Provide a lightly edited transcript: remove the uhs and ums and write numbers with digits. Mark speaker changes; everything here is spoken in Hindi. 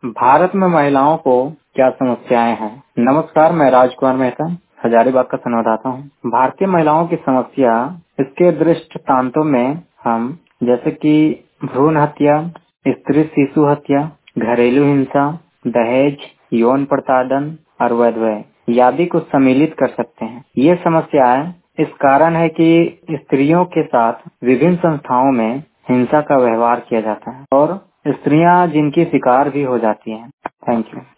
Speaker 1: भारत में महिलाओं को क्या समस्याएं हैं। नमस्कार, मैं राजकुमार मेहता हजारीबाग का संवाददाता हूँ। भारतीय महिलाओं की समस्या इसके दृष्टांतों में हम जैसे कि भ्रूण हत्या, स्त्री शिशु हत्या, घरेलू हिंसा, दहेज, यौन प्रताड़न और अवैध व्यय आदि को सम्मिलित कर सकते हैं। ये समस्याएं इस कारण है कि स्त्रियों के साथ विभिन्न संस्थाओं में हिंसा का व्यवहार किया जाता है और स्त्रियां जिनकी शिकार भी हो जाती हैं। Thank you.